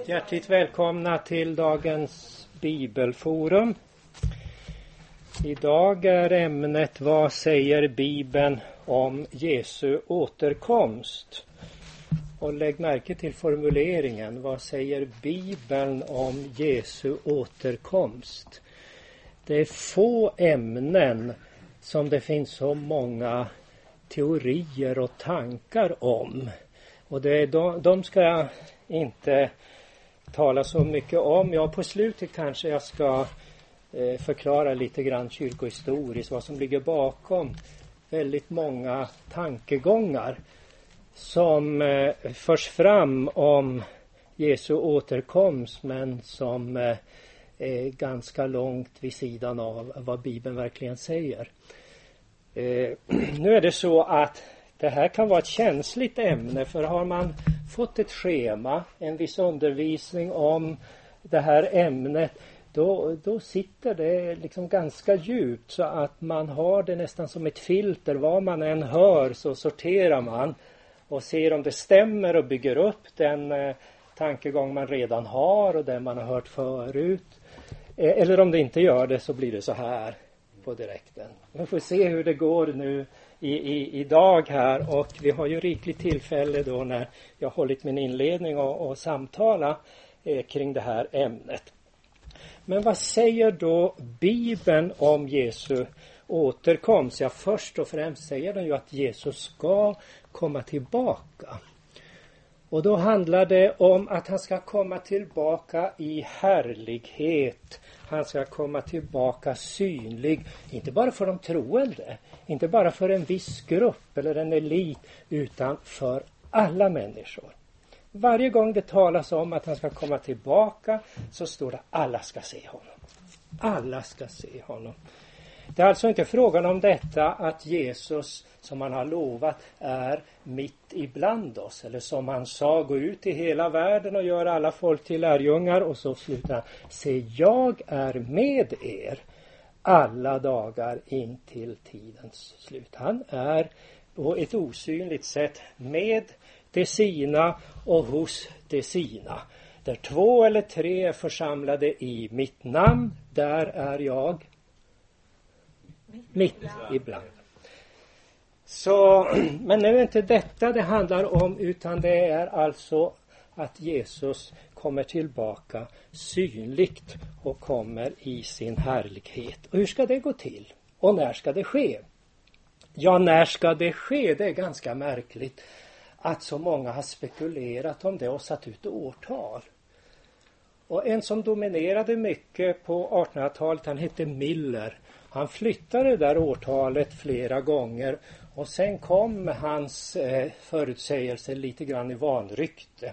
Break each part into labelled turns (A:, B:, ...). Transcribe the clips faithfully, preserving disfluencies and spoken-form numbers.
A: Hjärtligt välkomna till dagens bibelforum. Idag är ämnet: vad säger Bibeln om Jesu återkomst? Och lägg märke till formuleringen: vad säger Bibeln om Jesu återkomst? Det är få ämnen som det finns så många teorier och tankar om. Och det är de, de ska jag inte tala så mycket om. Ja, på slutet kanske jag ska eh, förklara lite grann kyrkohistoriskt vad som ligger bakom väldigt många tankegångar som eh, förs fram om Jesu återkomst, men som eh, är ganska långt vid sidan av vad Bibeln verkligen säger. Eh, nu är det så att det här kan vara ett känsligt ämne, för har man fått ett schema, en viss undervisning om det här ämnet, då, då sitter det liksom ganska djupt, så att man har det nästan som ett filter. Vad man än hör så sorterar man och ser om det stämmer och bygger upp den eh, tankegång man redan har och den man har hört förut. Eh, eller om det inte gör det, så blir det så här på direkten. Vi får se hur det går nu I, i, idag här, och vi har ju rikligt tillfälle då när jag hållit min inledning och, och samtala eh, kring det här ämnet. Men vad säger då Bibeln om Jesu återkomst? Ja, först och främst säger den ju att Jesus ska komma tillbaka. Och då handlar det om att han ska komma tillbaka i härlighet. Han ska komma tillbaka synlig, inte bara för de troende, inte bara för en viss grupp eller en elit, utan för alla människor. Varje gång det talas om att han ska komma tillbaka, så står det: alla ska se honom. Alla ska se honom. Det är alltså inte frågan om detta att Jesus, som han har lovat, är mitt ibland oss. Eller som han sa: gå ut i hela världen och gör alla folk till lärjungar. Och så slutar han: se, jag är med er alla dagar in till tidens slut. Han är på ett osynligt sätt med de sina och hos de sina. Där två eller tre är församlade i mitt namn, där är jag mitt ibland. Så, men nu är inte detta det handlar om, utan det är alltså att Jesus kommer tillbaka synligt och kommer i sin härlighet. Och hur ska det gå till? Och när ska det ske? Ja, när ska det ske? Det är ganska märkligt att så många har spekulerat om det och satt ut årtal. Och en som dominerade mycket på artonhundratalet, han hette Miller. Han flyttade det där årtalet flera gånger, och sen kom hans eh, förutsägelser lite grann i vanrykte.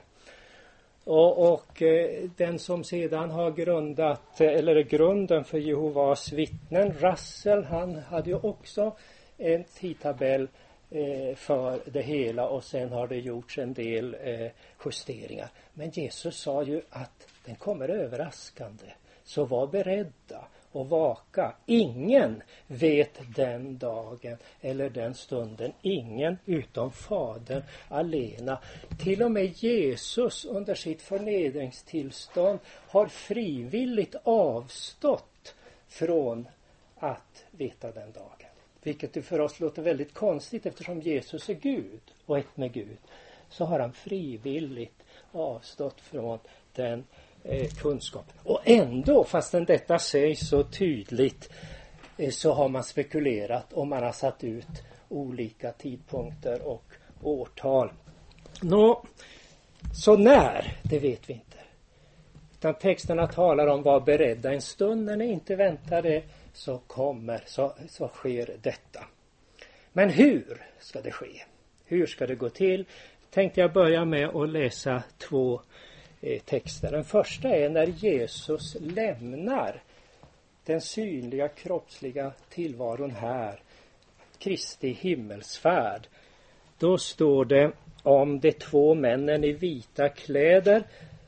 A: Och, och eh, den som sedan har grundat, eller grunden för Jehovas vittnen, Russell, han hade ju också en tidtabell eh, för det hela, och sen har det gjorts en del eh, justeringar. Men Jesus sa ju att den kommer överraskande, så var beredda och vaka. Ingen vet den dagen eller den stunden, ingen utom Fadern alena. Till och med Jesus under sitt förnedringstillstånd har frivilligt avstått från att veta den dagen. Vilket för oss låter väldigt konstigt, eftersom Jesus är Gud och ett med Gud. Så har han frivilligt avstått från den Eh, kunskap. Och ändå, fastän detta sägs så tydligt, eh, så har man spekulerat och man har satt ut olika tidpunkter och årtal. Nå, så när, det vet vi inte. Utan texterna talar om: var beredda en stund, när ni inte väntar det, så kommer, så, så sker detta. Men hur ska det ske? Hur ska det gå till? Tänkte jag börja med att läsa två texter. Den första är när Jesus lämnar den synliga kroppsliga tillvaron här, Kristi himmelsfärd. Då står det om de två männen i vita kläder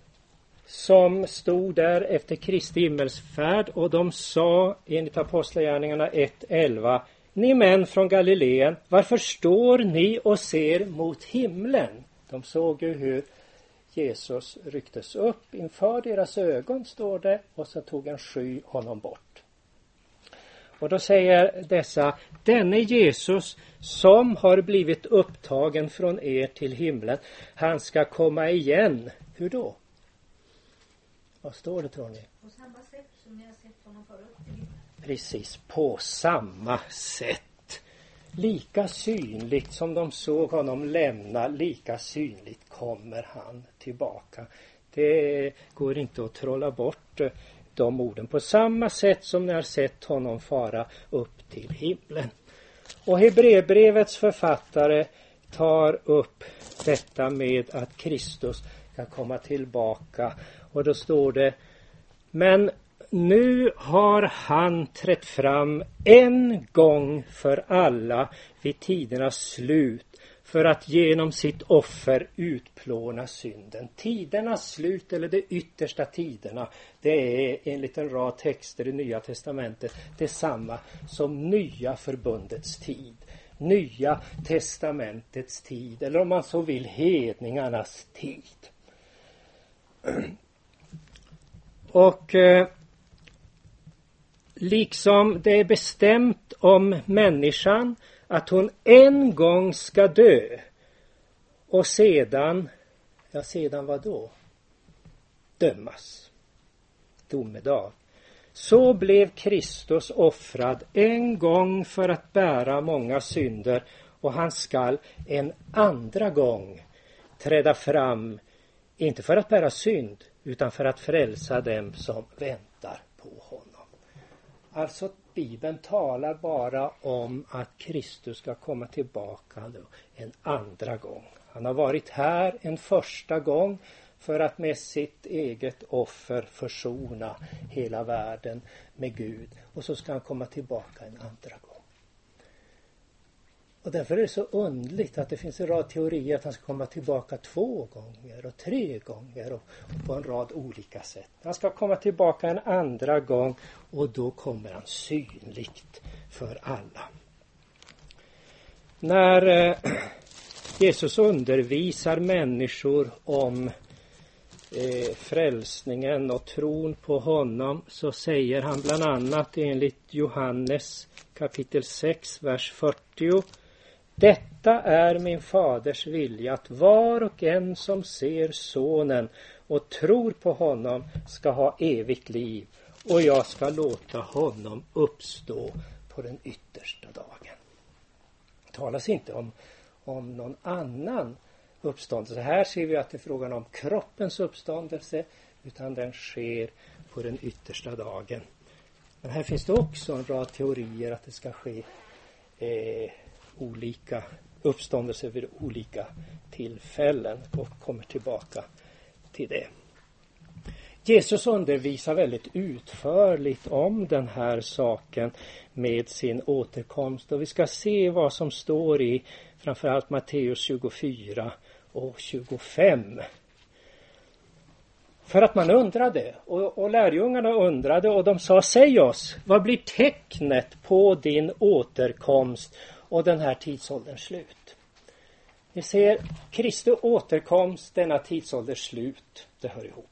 A: som stod där efter Kristi himmelsfärd, och de sa enligt Apostlagärningarna ett elva: ni män från Galileen, varför står ni och ser mot himlen? De såg ju hur Jesus rycktes upp inför deras ögon, står det, och så tog en sky honom bort. Och då säger dessa, denne Jesus som har blivit upptagen från er till himlen, han ska komma igen. Hur då? Vad står det, tror ni?
B: På samma sätt som ni har sett honom föra upp till himlen.
A: Precis, på samma sätt. Lika synligt som de såg honom lämna, lika synligt kommer han tillbaka. Det går inte att trolla bort de orden. På samma sätt som ni har sett honom fara upp till himlen. Och Hebreerbrevets författare tar upp detta med att Kristus ska komma tillbaka. Och då står det, men nu har han trätt fram en gång för alla vid tidernas slut för att genom sitt offer utplåna synden. Tidernas slut, eller de yttersta tiderna, det är enligt en rad texter i Nya testamentet detsamma som nya förbundets tid. Nya testamentets tid, eller om man så vill hedningarnas tid. Och eh, liksom det är bestämt om människan att hon en gång ska dö och sedan, ja sedan vad då? Dömas. Domedag. Så blev Kristus offrad en gång för att bära många synder, och han skall en andra gång träda fram, inte för att bära synd utan för att frälsa dem som väntar på honom. Alltså Bibeln talar bara om att Kristus ska komma tillbaka då en andra gång. Han har varit här en första gång för att med sitt eget offer försona hela världen med Gud. Och så ska han komma tillbaka en andra gång. Och därför är det så underligt att det finns en rad teorier att han ska komma tillbaka två gånger och tre gånger och, och på en rad olika sätt. Han ska komma tillbaka en andra gång, och då kommer han synligt för alla. När eh, Jesus undervisar människor om eh, frälsningen och tron på honom, så säger han bland annat enligt Johannes kapitel sex, vers fyrtio: detta är min faders vilja, att var och en som ser sonen och tror på honom ska ha evigt liv, och jag ska låta honom uppstå på den yttersta dagen. Det talas inte om, om någon annan uppståndelse. Här ser vi att det är frågan om kroppens uppståndelse, utan den sker på den yttersta dagen. Men här finns det också en rad teorier att det ska ske eh, olika uppståndelser vid olika tillfällen, och kommer tillbaka till det. Jesus undervisar väldigt utförligt om den här saken med sin återkomst, och vi ska se vad som står i framförallt Matteus tjugofyra och tjugofem. För att man undrade, och, och lärjungarna undrade, och de sa: säg oss, vad blir tecknet på din återkomst och den här tidsålderns slut? Ni ser, Kristi återkomst, denna tidsålders slut, det hör ihop.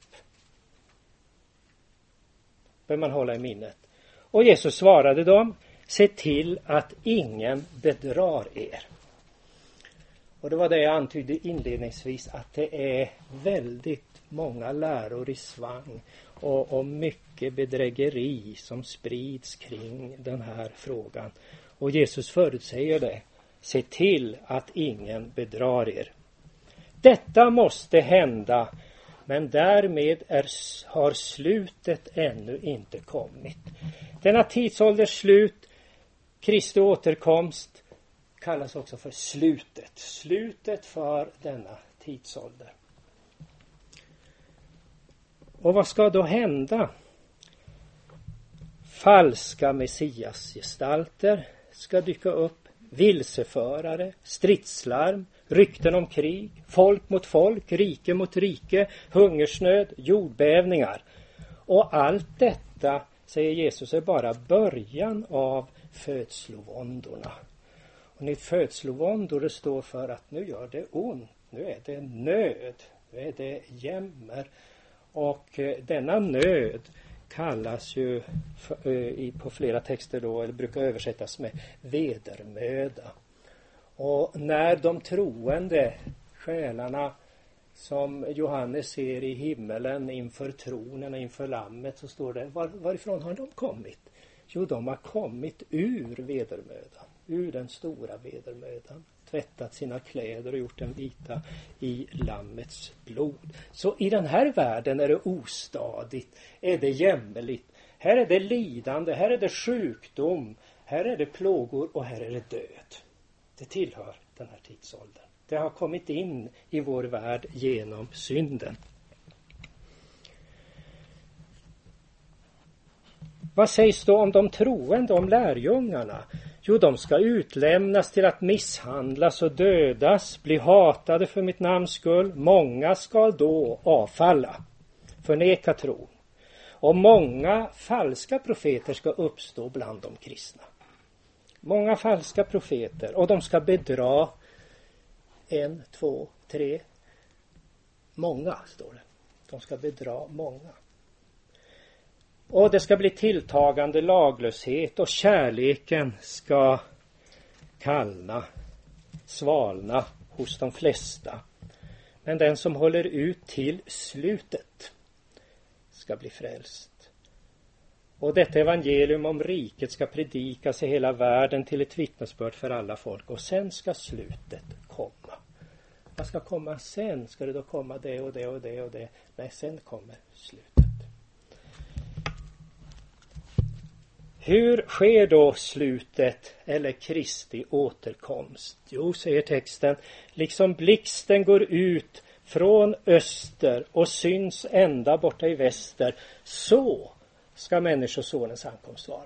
A: Bör man hålla i minnet. Och Jesus svarade dem: se till att ingen bedrar er. Och det var det jag antydde inledningsvis, att det är väldigt många läror i svang och, och mycket bedrägeri som sprids kring den här frågan. Och Jesus förutsäger det: se till att ingen bedrar er. Detta måste hända, men därmed är, har slutet ännu inte kommit. Denna tidsålders slut, Kristi återkomst, kallas också för slutet. Slutet för denna tidsålder. Och vad ska då hända? Falska messiasgestalter ska dyka upp, vilseförare, stridslarm, rykten om krig, folk mot folk, rike mot rike, hungersnöd, jordbävningar. Och allt detta, säger Jesus, är bara början av födslovåndorna. Och ni födslovåndor, det står för att nu gör det ont. Nu är det nöd. Nu är det jämmer. Och eh, denna nöd kallas ju för, eh, i, på flera texter då, eller brukar översättas med vedermöda. Och när de troende själarna som Johannes ser i himmelen inför tronen och inför lammet, så står det, var, varifrån har de kommit? Jo, de har kommit ur vedermödan, ur den stora vedermödan, tvättat sina kläder och gjort dem vita i lammets blod. Så i den här världen är det ostadigt, är det jämmerligt. Här är det lidande, här är det sjukdom, här är det plågor och här är det död. Det tillhör den här tidsåldern. Det har kommit in i vår värld genom synden. Vad sägs då om de troende, om lärjungarna? Jo, de ska utlämnas till att misshandlas och dödas, bli hatade för mitt namns skull. Många ska då avfalla, förneka tron. Och många falska profeter ska uppstå bland de kristna. Många falska profeter, och de ska bedra en, två, tre, många, står det. De ska bedra många. Och det ska bli tilltagande laglöshet, och kärleken ska kallna, svalna hos de flesta. Men den som håller ut till slutet ska bli frälst. Och detta evangelium om riket ska predikas i hela världen till ett vittnesbörd för alla folk. Och sen ska slutet komma. Vad ska komma sen? Ska det då komma det och det och det och det? Nej, sen kommer slutet. Hur sker då slutet eller Kristi återkomst? Jo, säger texten, liksom blixten går ut från öster och syns ända borta i väster, så ska människosonens ankomst vara.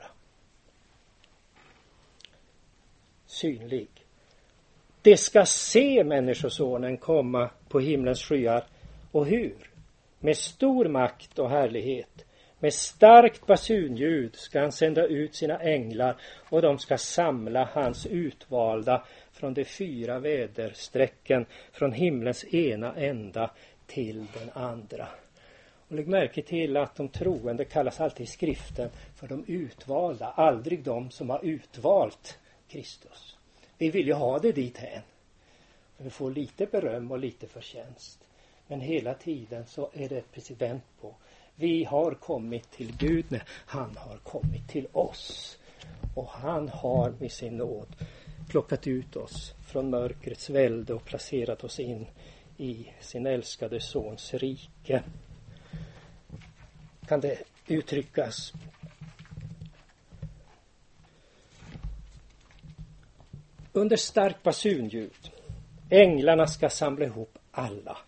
A: Synlig. Det ska se människosonen komma på himlens skyar. Och hur? Med stor makt och härlighet. Med starkt basunljud ska han sända ut sina änglar, och de ska samla hans utvalda från de fyra vädersträcken, från himlens ena ända till den andra. Och lägg märke till att de troende kallas alltid i skriften för de utvalda, aldrig de som har utvalt Kristus. Vi vill ju ha det dit hän. Vi får lite beröm och lite förtjänst. Men hela tiden så är det precis vänt på. Vi har kommit till Gud, när han har kommit till oss. Och han har med sin nåd plockat ut oss från mörkrets välde och placerat oss in i sin älskade sons rike. Kan det uttryckas? Under stark basunljud. Änglarna ska samla ihop alla.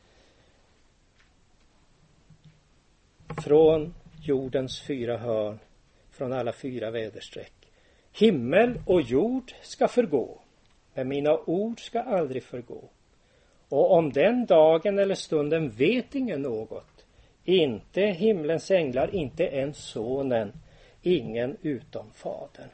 A: Från jordens fyra hörn, från alla fyra väderstreck. Himmel och jord ska förgå, men mina ord ska aldrig förgå. Och om den dagen eller stunden vet ingen något, inte himlens änglar, inte ens sonen, ingen utom fadern.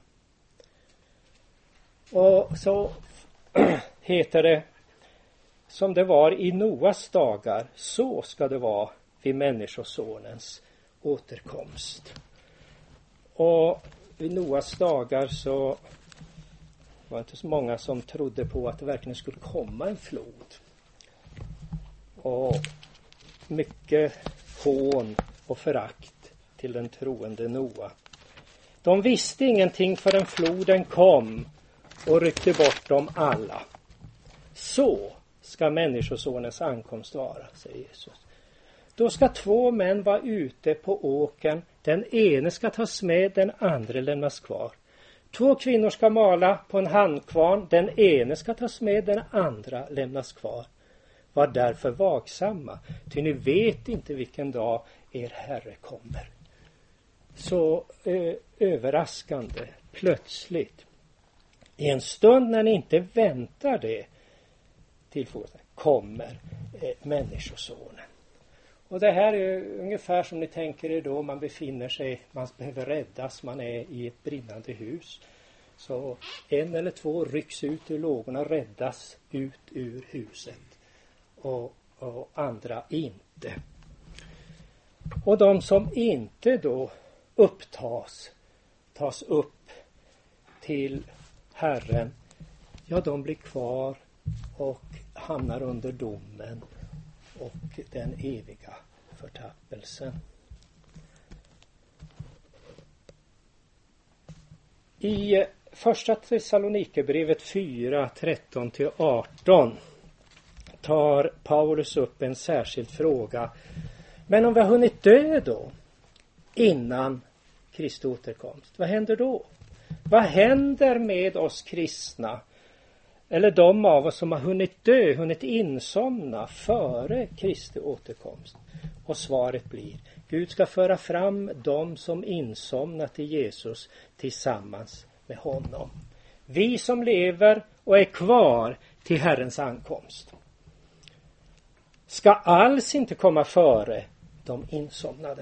A: Och så heter det, som det var i Noas dagar, så ska det vara vid människosonens återkomst. Och vid Noas dagar så var det inte så många som trodde på att det verkligen skulle komma en flod. Och mycket hån och förakt till den troende Noa. De visste ingenting förrän floden kom och ryckte bort dem alla. Så ska människosonens ankomst vara, säger Jesus. Då ska två män vara ute på åkern. Den ene ska tas med, den andra lämnas kvar. Två kvinnor ska mala på en handkvarn. Den ene ska tas med, den andra lämnas kvar. Var därför vaksamma, ty ni vet inte vilken dag er Herre kommer. Så ö, överraskande, plötsligt. I en stund när ni inte väntar det, tillfogas kommer eh, människosonen. Och det här är ungefär som ni tänker er då man befinner sig, man behöver räddas, man är i ett brinnande hus. Så en eller två rycks ut ur lågorna, räddas ut ur huset. och, och andra inte. Och de som inte då upptas, tas upp till Herren, ja, de blir kvar och hamnar under domen och den eviga förtappelsen. I första Thessalonikerbrevet fyra, tretton till arton tar Paulus upp en särskild fråga. Men om vi har hunnit dö då, innan Kristi återkomst, vad händer då? Vad händer med oss kristna? Eller de av oss som har hunnit dö, hunnit insomna före Kristi återkomst? Och svaret blir, Gud ska föra fram dem som insomnat i Jesus tillsammans med honom. Vi som lever och är kvar till Herrens ankomst ska alls inte komma före de insomnade.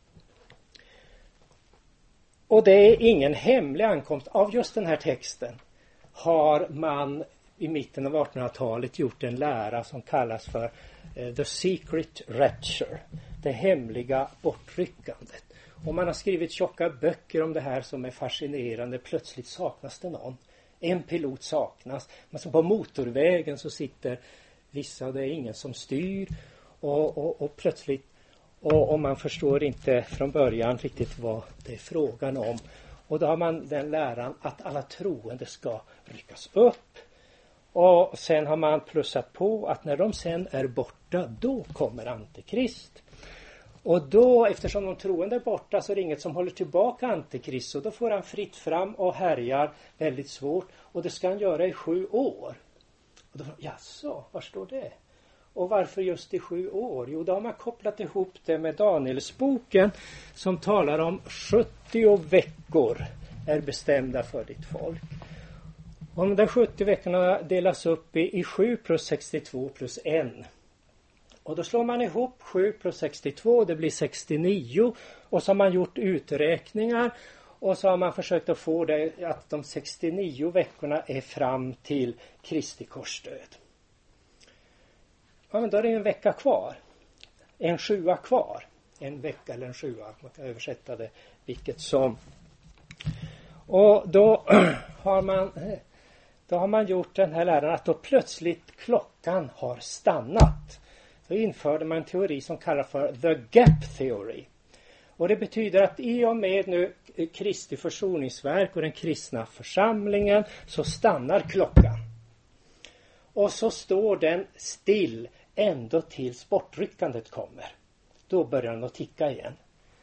A: Och det är ingen hemlig ankomst. Av just den här texten har man i mitten av artonhundratalet gjort en lära som kallas för uh, The Secret Rapture, det hemliga bortryckandet. Och man har skrivit tjocka böcker om det här som är fascinerande. Plötsligt saknas det någon. En pilot saknas. Men så på motorvägen så sitter vissa och det är ingen som styr. Och, och, och plötsligt, och, och man förstår inte från början riktigt vad det är frågan om. Och då har man den läran att alla troende ska ryckas upp. Och sen har man plussat på att när de sen är borta, då kommer Antikrist. Och då, eftersom de troende är borta, så är det inget som håller tillbaka Antikrist. Och då får han fritt fram och härjar väldigt svårt. Och det ska han göra i sju år. Och då, jaså, var står det? Och varför just i sju år? Jo, då har man kopplat ihop det med Danielsboken som talar om sjuttio veckor är bestämda för ditt folk. Och de där sjuttio veckorna delas upp i, i sju plus sextiotvå plus en. Och då slår man ihop sju plus sextiotvå, det blir sextionio. Och så har man gjort uträkningar och så har man försökt att få det att de sextionio veckorna är fram till Kristi korsdöd. Ja, men då är det en vecka kvar. En sjua kvar. En vecka eller en sjua. Man kan översätta det vilket som. Och då har man, då har man gjort den här läran att då plötsligt klockan har stannat. Då införde man en teori som kallas för the gap theory. Och det betyder att i och med nu Kristi försoningsverk och den kristna församlingen så stannar klockan. Och så står den still ändå tills bortryckandet kommer. Då börjar den att ticka igen.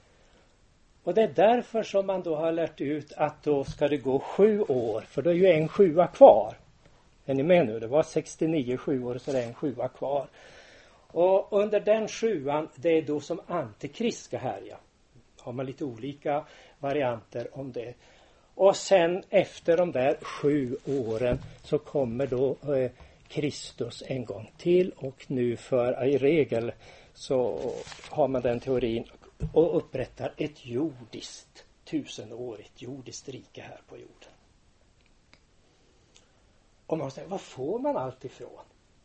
A: Och det är därför som man då har lärt ut att då ska det gå sju år. För då är ju en sjua kvar. Är ni med nu? Det var sextionio sju år så det är en sjua kvar. Och under den sjuan, det är då som Antikrist ska härja. Har man lite olika varianter om det. Och sen efter de där sju åren så kommer då eh, Kristus en gång till. Och nu för i regel så har man den teorin och upprättar ett jordiskt tusenårigt jordiskt rike här på jorden. Och man säger, vad får man allt ifrån?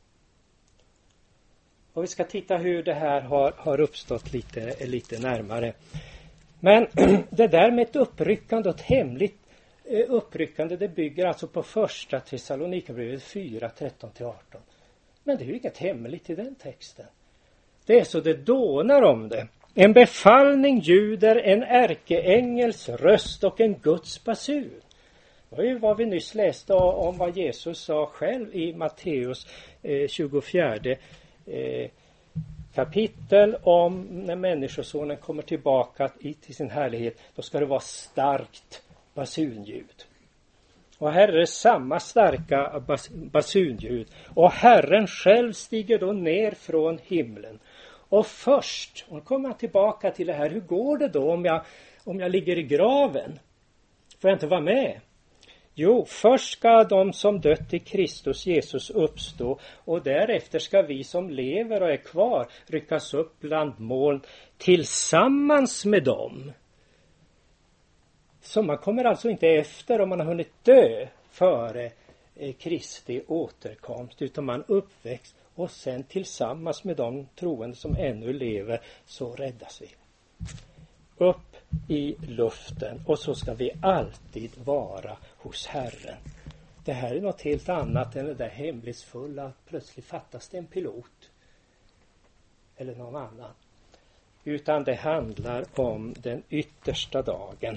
A: Och vi ska titta hur det här har, har uppstått lite, lite närmare. Men det där med ett uppryckande och ett hemligt eh, uppryckande, det bygger alltså på första Thessalonikerbrevet fyra, tretton till arton. Men det är ju inget hemligt i den texten. Det är så det dånar om det. En befallning ljuder, en ärkeängels röst och en Guds basun. Det var ju vad vi nyss läste om vad Jesus sa själv i Matteus eh, tjugofjärde eh, kapitel om när människosonen kommer tillbaka till sin härlighet. Då ska det vara starkt basunljud. Och här är det samma starka bas, basunljud. Och Herren själv stiger då ner från himlen. Och först, och kommer jag tillbaka till det här, hur går det då om jag, om jag ligger i graven? Får jag inte vara med? Jo, först ska de som dött i Kristus Jesus uppstå och därefter ska vi som lever och är kvar ryckas upp bland moln tillsammans med dem. Så man kommer alltså inte efter om man har hunnit dö före Kristi återkomst, utan man uppväcks Och sen tillsammans med de troende som ännu lever så räddas vi. Upp i luften, och så ska vi alltid vara hos Herren. Det här är något helt annat än det där hemlighetsfulla att plötsligt fattas det en pilot eller någon annan. Utan det handlar om den yttersta dagen.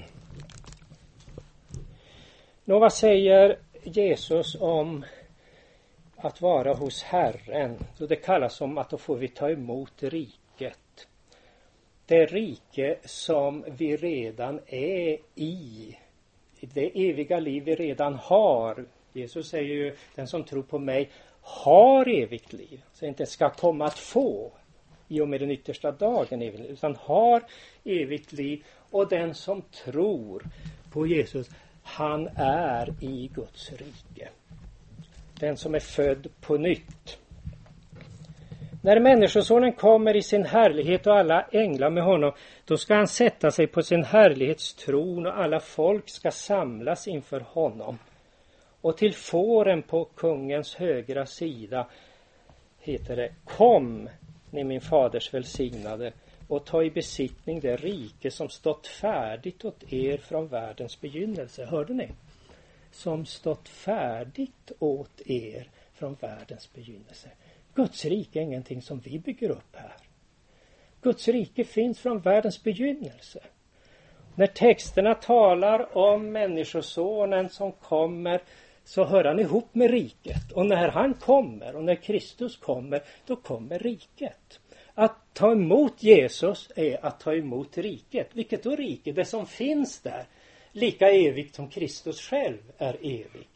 A: Nå, vad säger Jesus om att vara hos Herren? Så det kallas om att då får vi ta emot riket. Det rike som vi redan är i. Det eviga liv vi redan har. Jesus säger ju, den som tror på mig har evigt liv. Så inte ska komma att få i och med den yttersta dagen evigt liv, utan har evigt liv. Och den som tror på Jesus, han är i Guds rike. Den som är född på nytt. När människosonen kommer i sin härlighet och alla änglar med honom, då ska han sätta sig på sin härlighetstron och alla folk ska samlas inför honom. Och till fåren på kungens högra sida heter det: kom, ni min faders välsignade, och ta i besittning det rike som stått färdigt åt er från världens begynnelse. Hörde ni? Som stått färdigt åt er från världens begynnelse. Guds rike är ingenting som vi bygger upp här. Guds rike finns från världens begynnelse. När texterna talar om människosonen som kommer, så hör han ihop med riket. Och när han kommer och när Kristus kommer, då kommer riket. Att ta emot Jesus är att ta emot riket. Vilket då rike? Det som finns där. Lika evigt som Kristus själv är evig.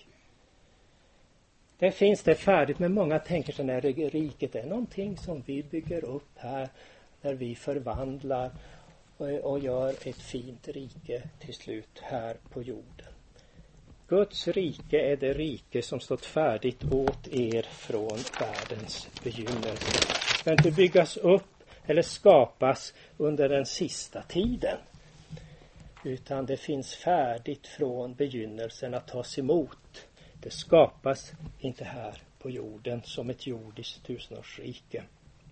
A: Det finns det färdigt, men många tänker sig när riket är någonting som vi bygger upp här. När vi förvandlar och, och gör ett fint rike till slut här på jorden. Guds rike är det rike som stått färdigt åt er från världens begynnelse. Det ska inte byggas upp eller skapas under den sista tiden. Utan det finns färdigt från begynnelsen att tas emot. Det skapas inte här på jorden som ett jordiskt tusenårsrike.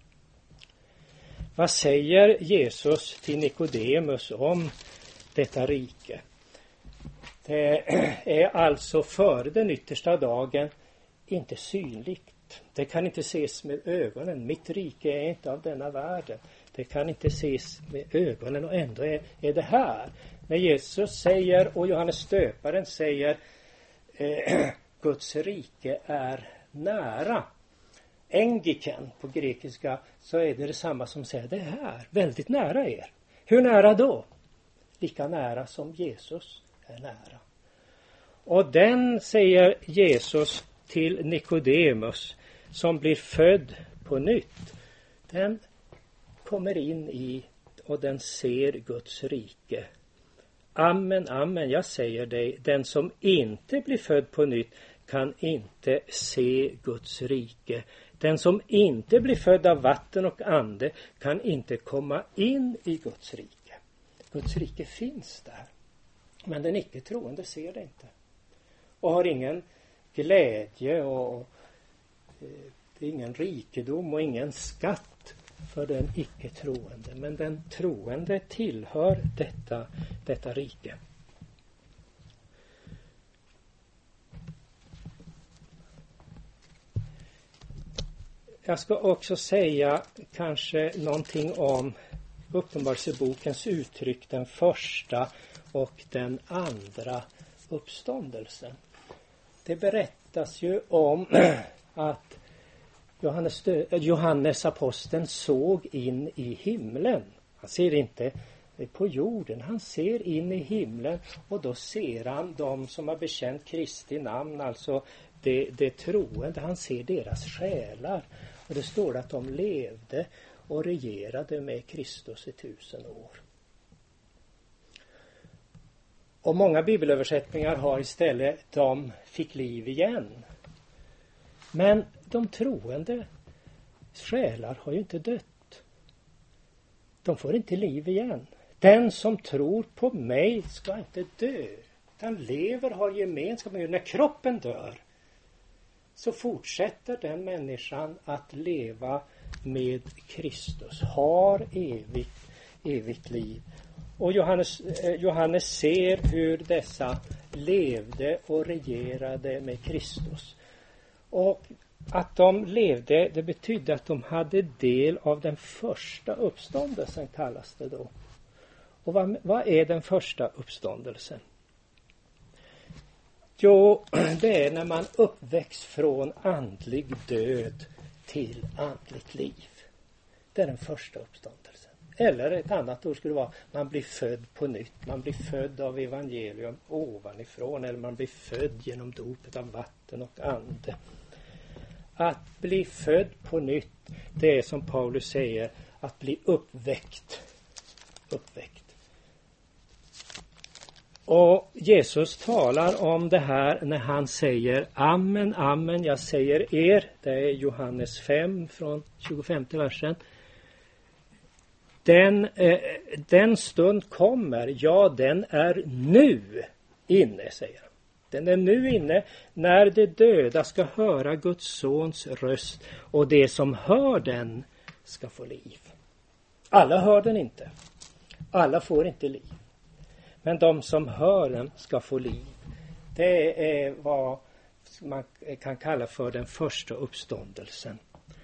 A: Vad säger Jesus till Nikodemus om detta rike? Det är alltså före den yttersta dagen inte synligt. Det kan inte ses med ögonen. Mitt rike är inte av denna världen. Det kan inte ses med ögonen, och ändå är, är det här. När Jesus säger, och Johannes Stöparen säger, eh, Guds rike är nära. Engiken på grekiska, så är det detsamma som säger det här. Väldigt nära er. Hur nära då? Lika nära som Jesus är nära. Och den säger Jesus till Nikodemus som blir född på nytt. Den kommer in i och den ser Guds rike. Amen, amen, jag säger dig, den som inte blir född på nytt kan inte se Guds rike. Den som inte blir född av vatten och ande kan inte komma in i Guds rike. Guds rike finns där. Men den icke troende ser det inte. Och har ingen glädje och eh, ingen rikedom och ingen skatt för den icke troende. Men den troende tillhör detta, detta rike. Jag ska också säga kanske någonting om Uppenbarelsebokens uttryck, den första och den andra uppståndelsen. Det berättas ju om att Johannes, Johannes aposteln såg in i himlen. Han ser inte på jorden, han ser in i himlen, och då ser han de som har bekänt Kristi namn, alltså det, det troende. Han ser deras själar, och det står att de levde och regerade med Kristus i tusen år. Och många bibelöversättningar har istället de fick liv igen. Men de troende själar har ju inte dött. De får inte liv igen. Den som tror på mig ska inte dö. Den lever, har gemenskap med mig. När kroppen dör så fortsätter den människan att leva med Kristus, har evigt, evigt liv. Och Johannes, eh, Johannes ser hur dessa levde och regerade med Kristus. Och att de levde, det betydde att de hade del av den första uppståndelsen, kallas det då. Och vad, vad är den första uppståndelsen? Jo, det är när man uppväcks från andlig död till andligt liv. Det är den första uppståndelsen. Eller ett annat ord skulle vara, man blir född på nytt. Man blir född av evangelium ovanifrån, eller man blir född genom dopet av vatten och ande. Att bli född på nytt, det är som Paulus säger, att bli uppväckt. Uppväckt. Och Jesus talar om det här när han säger amen, amen, jag säger er. Det är Johannes fem från tjugofemte versen. Den, eh, den stund kommer, ja den är nu inne, säger han. Den är nu inne när de döda ska höra Guds sons röst och det som hör den ska få liv. Alla hör den inte. Alla får inte liv. Men de som hör den ska få liv. Det är vad man kan kalla för den första uppståndelsen.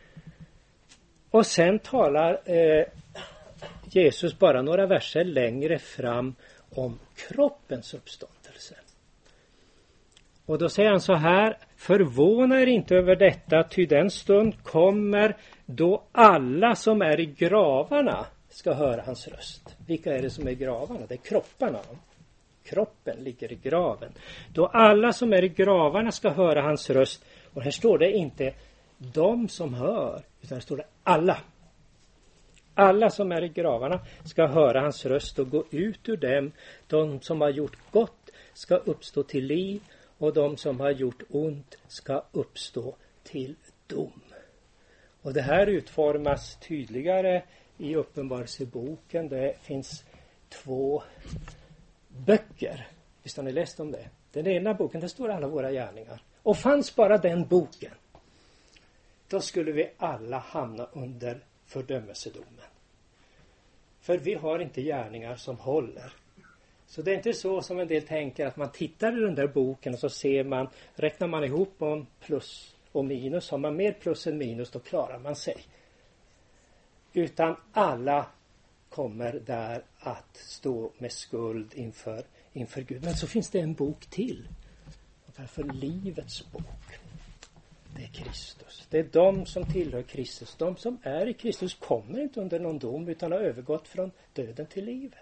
A: Och sen talar eh, Jesus bara några verser längre fram om kroppens uppståndelse. Och då säger han så här: förvåna er inte över detta, ty den stund kommer då alla som är i gravarna ska höra hans röst. Vilka är det som är i gravarna? Det är kropparna. Kroppen ligger i graven. Då alla som är i gravarna ska höra hans röst. Och här står det inte de som hör, utan här står det alla. Alla som är i gravarna ska höra hans röst och gå ut ur dem. De som har gjort gott ska uppstå till liv, och de som har gjort ont ska uppstå till dom. Och det här utformas tydligare i Uppenbarelseboken. Det finns två böcker. Visst har ni läst om det? Den ena boken, där står alla våra gärningar. Och fanns bara den boken, då skulle vi alla hamna under fördömelsedomen. För vi har inte gärningar som håller. Så det är inte så som en del tänker, att man tittar i den där boken och så ser man, räknar man ihop om plus och minus. Har man mer plus än minus, då klarar man sig. Utan alla kommer där att stå med skuld inför, inför Gud. Men så finns det en bok till. Och därför livets bok. Det är Kristus. Det är de som tillhör Kristus. De som är i Kristus kommer inte under någon dom, utan har övergått från döden till livet.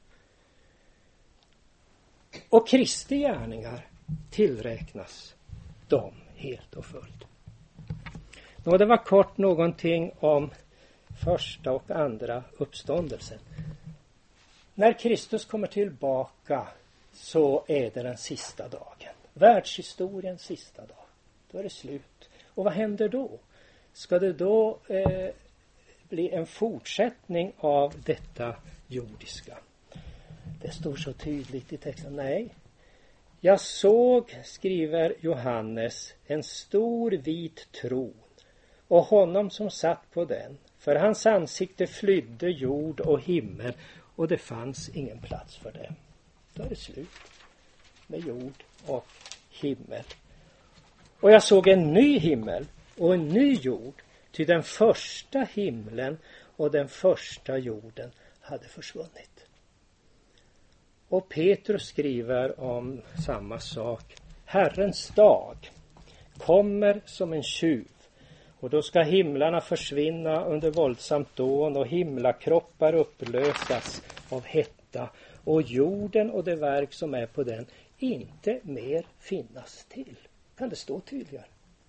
A: Och Kristi gärningar tillräknas dem helt och fullt. Nå, det var kort någonting om första och andra uppståndelsen. När Kristus kommer tillbaka så är det den sista dagen. Världshistoriens sista dag. Då är det slut. Och vad händer då? Ska det då eh, bli en fortsättning av detta jordiska? Det står så tydligt i texten. Nej. Jag såg, skriver Johannes, en stor vit tron och honom som satt på den. För hans ansikte flydde jord och himmel, och det fanns ingen plats för dem. Då är det slut med jord och himmel. Och jag såg en ny himmel och en ny jord, ty den första himlen och den första jorden hade försvunnit. Och Petrus skriver om samma sak. Herrens dag kommer som en tjuv, och då ska himlarna försvinna under våldsamt dån och himlakroppar upplösas av hetta, och jorden och det verk som är på den inte mer finnas till. Kan det stå tydligare?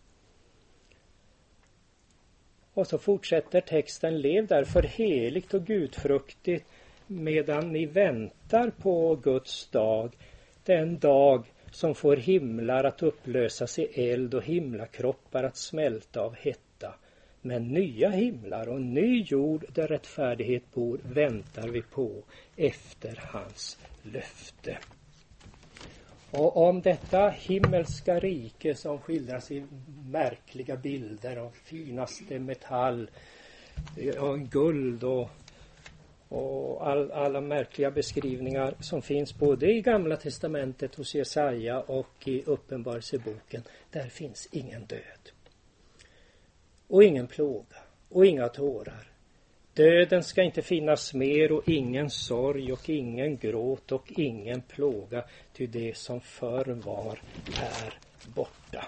A: Och så fortsätter texten: lev därför heligt och gudfruktigt medan ni väntar på Guds dag, den dag som får himlar att upplösas i eld och himlakroppar att smälta av hetta. Men nya himlar och ny jord där rättfärdighet bor väntar vi på efter hans löfte. Och om detta himmelska rike som skildras i märkliga bilder av finaste metall och guld och, och all, alla märkliga beskrivningar som finns både i Gamla testamentet hos Jesaja och i Uppenbarelseboken, där finns ingen död. Och ingen plåga och inga tårar. Döden ska inte finnas mer och ingen sorg och ingen gråt och ingen plåga, ty det som förr var är borta.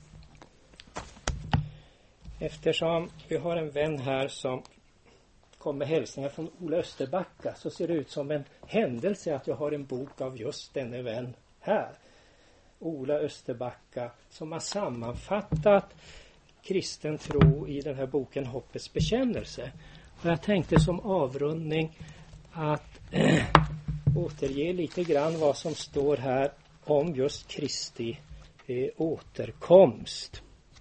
A: Eftersom vi har en vän här som kom med hälsningar från Ola Österbacka, så ser det ut som en händelse att jag har en bok av just denne vän här. Ola Österbacka, som har sammanfattat kristen tro i den här boken Hoppets bekännelse. Och jag tänkte som avrundning att äh, återge lite grann vad som står här om just Kristi äh, återkomst.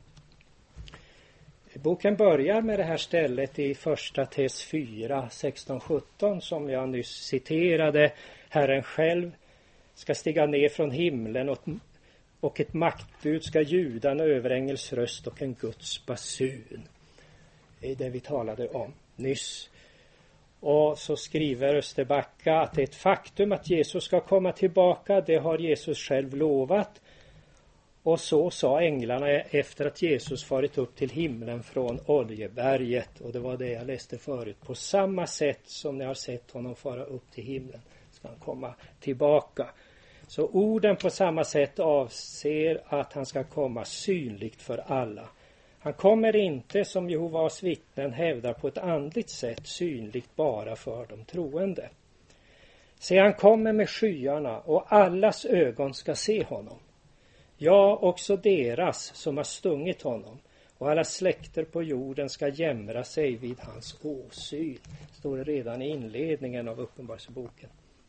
A: Boken börjar med det här stället i första Tes fyra, sexton sjutton som jag nyss citerade. Herren själv ska stiga ner från himlen och, och ett maktbud ska ljuda, en överängels röst och en Guds basun. Det är det vi talade om nyss. Och så skriver Österbacka att det är ett faktum att Jesus ska komma tillbaka. Det har Jesus själv lovat. Och så sa änglarna efter att Jesus farit upp till himlen från Oljeberget. Och det var det jag läste förut. På samma sätt som ni har sett honom fara upp till himlen ska han komma tillbaka. Så orden på samma sätt avser att han ska komma synligt för alla. Han kommer inte, som Jehovas vittnen hävdar, på ett andligt sätt synligt bara för de troende. Se, han kommer med skyarna och allas ögon ska se honom. Ja, också deras som har stungit honom. Och alla släkter på jorden ska jämra sig vid hans åsyn. Står det redan i inledningen av Uppenbarelseboken.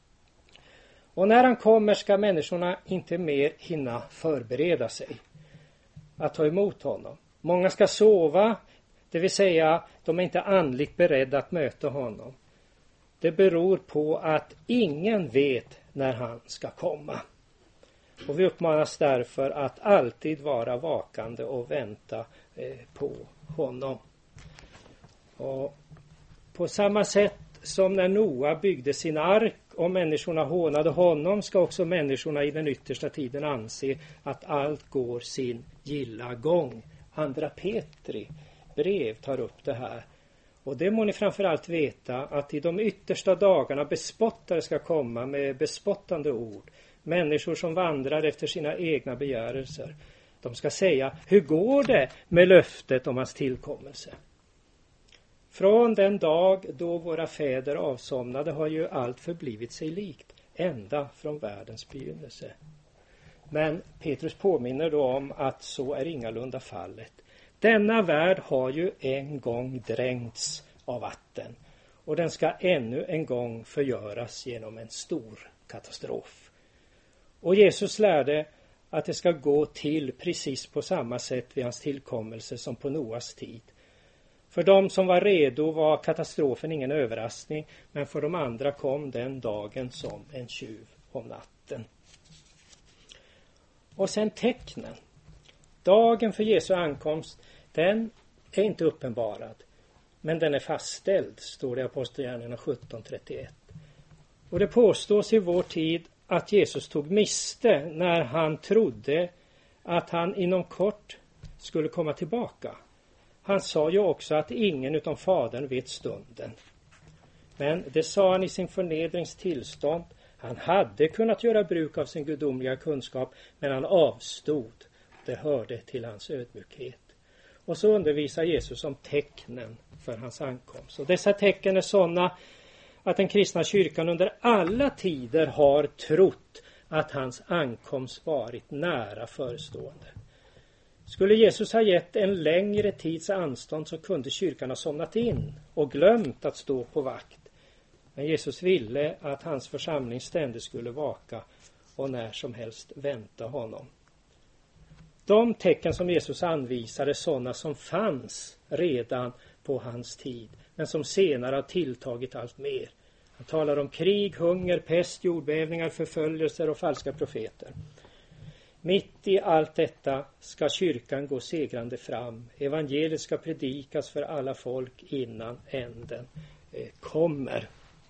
A: Och när han kommer ska människorna inte mer hinna förbereda sig att ta emot honom. Många ska sova, det vill säga de är inte andligt beredda att möta honom. Det beror på att ingen vet när han ska komma. Och vi uppmanas därför att alltid vara vakande och vänta eh, på honom. Och på samma sätt som när Noa byggde sin ark och människorna hånade honom, ska också människorna i den yttersta tiden anse att allt går sin gilla gång. Andra Petri brev tar upp det här. Och det må ni framförallt veta, att i de yttersta dagarna bespottare ska komma med bespottande ord. Människor som vandrar efter sina egna begärelser. De ska säga, hur går det med löftet om hans tillkommelse? Från den dag då våra fäder avsomnade har ju allt förblivit sig likt, ända från världens begynnelse. Men Petrus påminner då om att så är ingalunda fallet. Denna värld har ju en gång dränkts av vatten, och den ska ännu en gång förgöras genom en stor katastrof. Och Jesus lärde att det ska gå till precis på samma sätt vid hans tillkommelse som på Noas tid. För de som var redo var katastrofen ingen överraskning, men för de andra kom den dagen som en tjuv om natten. Och sen tecknen. Dagen för Jesu ankomst, den är inte uppenbarad, men den är fastställd, står det i Apostlagärningarna sjutton trettioett. Och det påstås i vår tid att Jesus tog miste när han trodde att han inom kort skulle komma tillbaka. Han sa ju också att ingen utom Fadern vet stunden. Men det sa han i sin förnedringstillstånd. Han hade kunnat göra bruk av sin gudomliga kunskap, men han avstod. Det hörde till hans ödmjukhet. Och så undervisar Jesus om tecknen för hans ankomst. Och dessa tecken är sådana att den kristna kyrkan under alla tider har trott att hans ankomst varit nära förestående. Skulle Jesus ha gett en längre tids anstånd, så kunde kyrkan ha somnat in och glömt att stå på vakt. Men Jesus ville att hans församling ständigt skulle vaka och när som helst vänta honom. De tecken som Jesus anvisade är sådana som fanns redan på hans tid, men som senare har tilltagit allt mer. Han talar om krig, hunger, pest, jordbävningar, förföljelser och falska profeter. Mitt i allt detta ska kyrkan gå segrande fram. Evangeliet ska predikas för alla folk innan änden eh, kommer.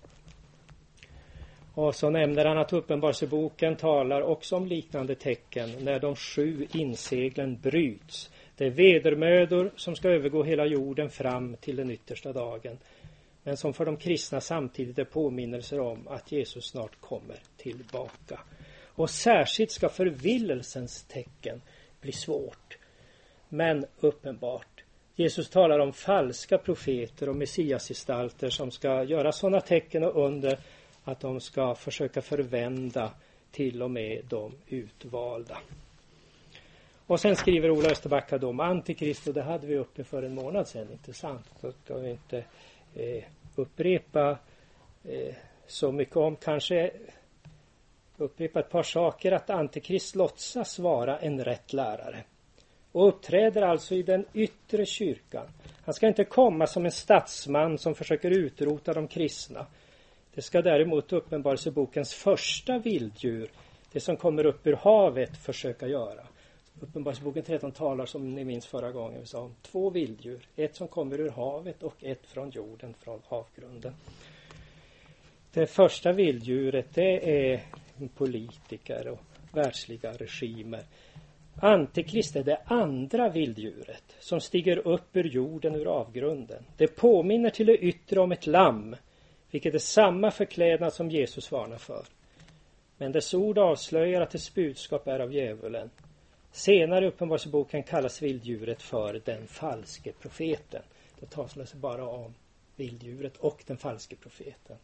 A: Och så nämner han att Uppenbarelseboken talar också om liknande tecken när de sju inseglen bryts. Det är vedermödor som ska övergå hela jorden fram till den yttersta dagen. Men som för de kristna samtidigt är påminnelser om att Jesus snart kommer tillbaka. Och särskilt ska förvillelsens tecken bli svårt, men uppenbart. Jesus talar om falska profeter och messiasgestalter som ska göra sådana tecken och under att de ska försöka förvända till och med de utvalda. Och sen skriver Ola Österbacka då om Antikrist, och det hade vi uppe för en månad sedan, inte sant? Så ska vi inte eh, upprepa eh, så mycket om, kanske upprepa ett par saker. Att Antikrist låtsas vara en rätt lärare och uppträder alltså i den yttre kyrkan. Han ska inte komma som en statsman som försöker utrota de kristna. Det ska däremot Uppenbarelsebokens första vilddjur, det som kommer upp ur havet, försöka göra. Uppenbarelseboken tretton talar, som ni minns förra gången vi sa, om två vilddjur. Ett som kommer ur havet och ett från jorden, från avgrunden. Det första vilddjuret, det är politiker och världsliga regimer. Antikrist är det andra vilddjuret som stiger upp ur jorden, ur avgrunden. Det påminner till det yttre om ett lamm, vilket är samma förklädnad som Jesus varnar för. Men dess ord avslöjar att dess budskap är av djävulen. Senare i Uppenbarelseboken kallas vilddjuret för den falske profeten. Det talas bara om vilddjuret och den falske profeten.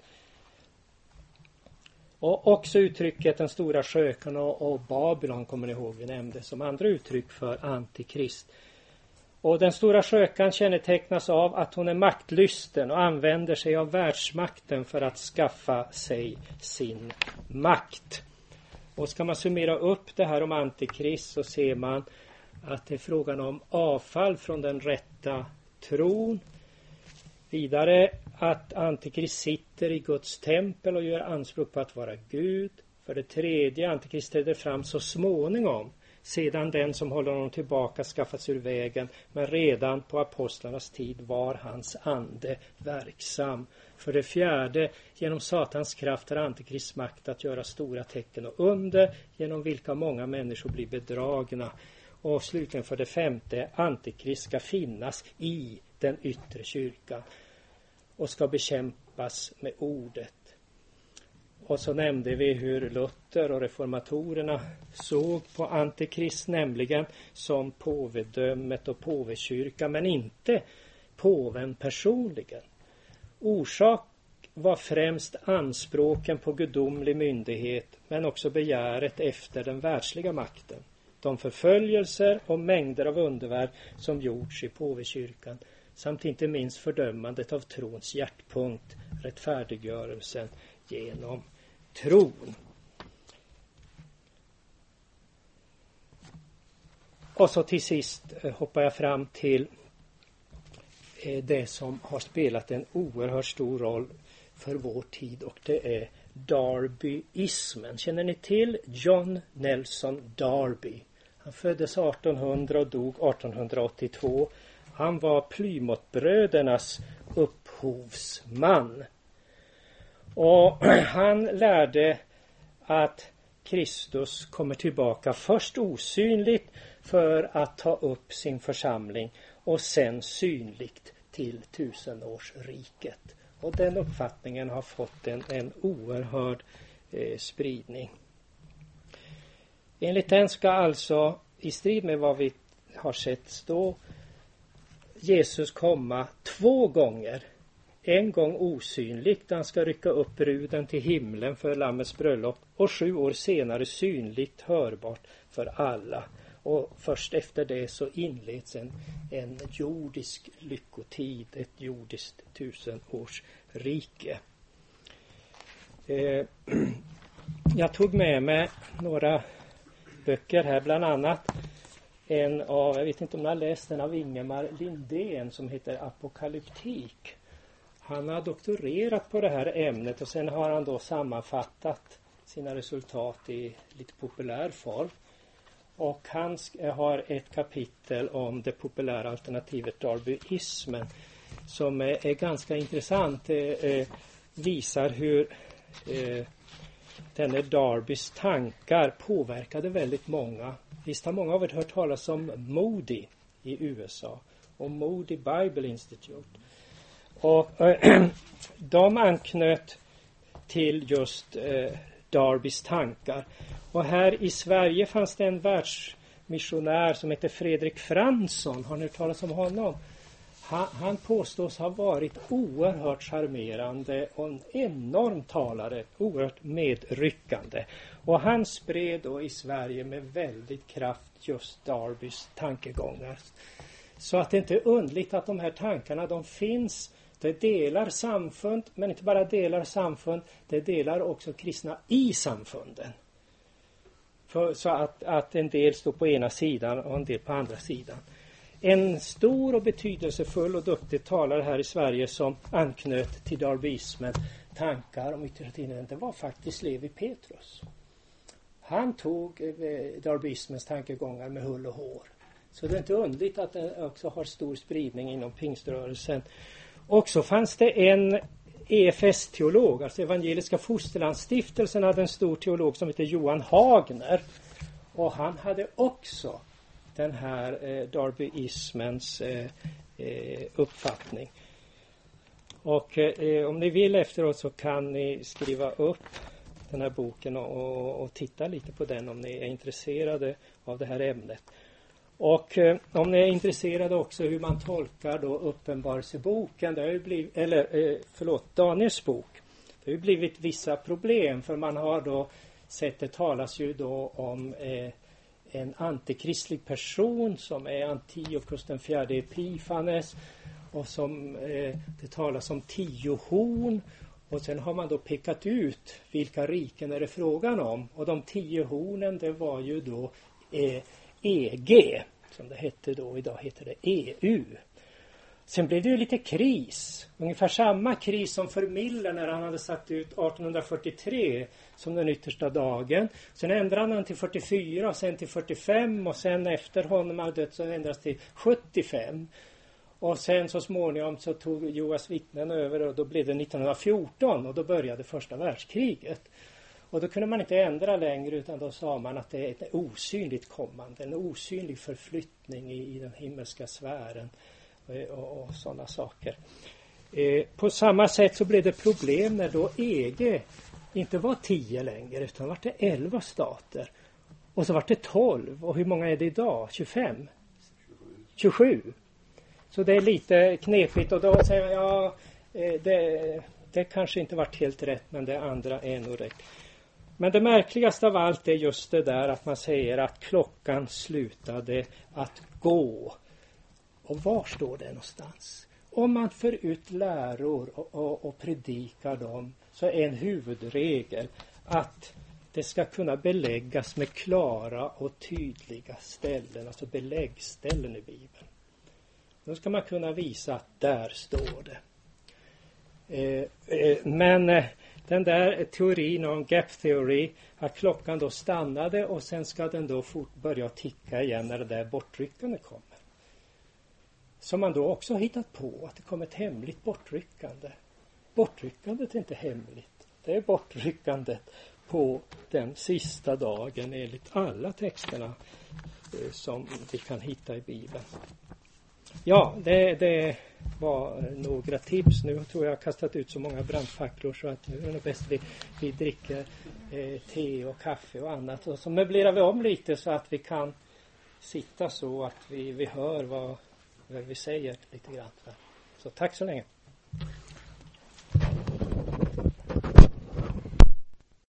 A: Och också uttrycket den stora skökan och, och Babylon, kommer ni ihåg vi nämnde, som andra uttryck för Antikrist. Och den stora skökan kännetecknas av att hon är maktlysten och använder sig av världsmakten för att skaffa sig sin makt. Och ska man summera upp det här om Antikrist, så ser man att det är frågan om avfall från den rätta tron. Vidare att Antikrist sitter i Guds tempel och gör anspråk på att vara Gud. För det tredje, Antikrist träder fram så småningom, sedan den som håller honom tillbaka skaffats ur vägen, men redan på apostlarnas tid var hans ande verksam. För det fjärde, genom Satans kraft har Antikrist makt att göra stora tecken och under, genom vilka många människor blir bedragna. Och slutligen för det femte, Antikrist ska finnas i den yttre kyrkan och ska bekämpas med ordet. Och så nämnde vi hur Luther och reformatorerna såg på Antikrist, nämligen som påvedömet och påvekyrkan, men inte påven personligen. Orsak var främst anspråken på gudomlig myndighet, men också begäret efter den världsliga makten. De förföljelser och mängder av underverk som gjorts i påvekyrkan, samt inte minst fördömandet av trons hjärtpunkt, rättfärdiggörelsen genom tron. Och så till sist hoppar jag fram till det som har spelat en oerhört stor roll för vår tid, och det är Darbyismen. Känner ni till John Nelson Darby? Han föddes artonhundra och dog artonhundraåttiotvå. Han var Plymouthbrödernas upphovsman. Och han lärde att Kristus kommer tillbaka först osynligt för att ta upp sin församling och sen synligt till tusenårsriket. Och den uppfattningen har fått en, en oerhörd eh, spridning. Enligt den ska alltså, i strid med vad vi har sett stå, Jesus komma två gånger. En gång osynligt, han ska rycka upp bruden till himlen för lammets bröllop, och sju år senare synligt hörbart för alla. Och först efter det så inleds en, en jordisk lyckotid, ett jordiskt tusenårsrike. Eh, jag tog med mig några böcker här, bland annat en av, jag vet inte om ni har läst den, av Ingemar Lindén som heter Apokalyptik. Han har doktorerat på det här ämnet och sen har han då sammanfattat sina resultat i lite populär form. Och han har ett kapitel om det populära alternativet darbyismen som är, är ganska intressant. Det eh, visar hur eh, denne Darbys tankar påverkade väldigt många. Visst har många av er hört talas om Moody i U S A och Moody Bible Institute. Och äh, de anknöt till just äh, Darbys tankar. Och här i Sverige fanns det en världsmissionär som heter Fredrik Fransson. Har ni hört talas om honom? Han, han påstås ha varit oerhört charmerande och en enorm talare, oerhört medryckande. Och han spred då i Sverige med väldigt kraft just Darbys tankegångar. Så att det inte är undligt att de här tankarna, de finns. Det delar samfund, men inte bara delar samfund, det delar också kristna i samfunden. För, så att, att en del står på ena sidan och en del på andra sidan. En stor och betydelsefull och duktig talare här i Sverige som anknöt till darbyismen tankar om yttre tiden, det var faktiskt Levi Petrus. Han tog eh, darbyismens tankegångar med hull och hår. Så det är inte undligt att det också har stor spridning inom pingströrelsen. Och så fanns det en E F S-teolog, alltså Evangeliska Fosterlandsstiftelsen hade en stor teolog som heter Johan Hagner. Och han hade också den här eh, darbyismens eh, eh, uppfattning. Och eh, om ni vill efteråt så kan ni skriva upp den här boken och, och, och titta lite på den om ni är intresserade av det här ämnet. Och eh, om ni är intresserade också hur man tolkar då Uppenbarelseboken, det har ju blivit, eller eh, förlåt, Daniels bok. Det har ju blivit vissa problem, för man har då sett, det talas ju då om eh, en antikristlig person som är Antiochus den fjärde Epifanes, och som eh, det talas om tio horn, och sen har man då pekat ut vilka riken är det frågan om, och de tio hornen, det var ju då eh, E G som det hette då, idag heter det E U. Sen blev det ju lite kris, ungefär samma kris som för Miller när han hade satt ut arton fyrtiotre som den yttersta dagen. Sen ändrade han till fyrtiofyra och sen till fyrtiofem, och sen efter honom hade dött så ändras till sjuttiofem. Och sen så småningom så tog Jehovas vittnen över, och då blev det nittonhundrafjorton, och då började första världskriget. Och då kunde man inte ändra längre, utan då sa man att det är ett osynligt kommande, en osynlig förflyttning i, i den himmelska sfären och, och, och sådana saker. Eh, på samma sätt så blev det problem när då E G inte var tio längre, utan var det elva stater. Och så var det tolv, och hur många är det idag? tjugofem? tjugosju. Så det är lite knepigt, och då säger jag, ja, eh, det, det kanske inte varit helt rätt, men det andra är nog rätt. Men det märkligaste av allt är just det där att man säger att klockan slutade att gå. Och var står det någonstans? Om man för ut läror och, och, och predikar dem, så är en huvudregel att det ska kunna beläggas med klara och tydliga ställen, alltså beläggställen i Bibeln. Då ska man kunna visa att där står det. Eh, eh, men... Eh, Den där teorin om gap theory, att klockan då stannade och sen ska den då fort börja ticka igen när det där bortryckande kommer. Som man då också hittat på, att det kommer ett hemligt bortryckande. Bortryckandet är inte hemligt. Det är bortryckandet på den sista dagen enligt alla texterna eh, som vi kan hitta i Bibeln. Ja, det, det var några tips. Nu tror jag jag har kastat ut så många brandfacklor så att nu är det bäst vi, vi dricker eh, te och kaffe och annat. Och så möblerar vi om lite så att vi kan sitta så att vi, vi hör vad, vad vi säger lite grann. Så tack så länge.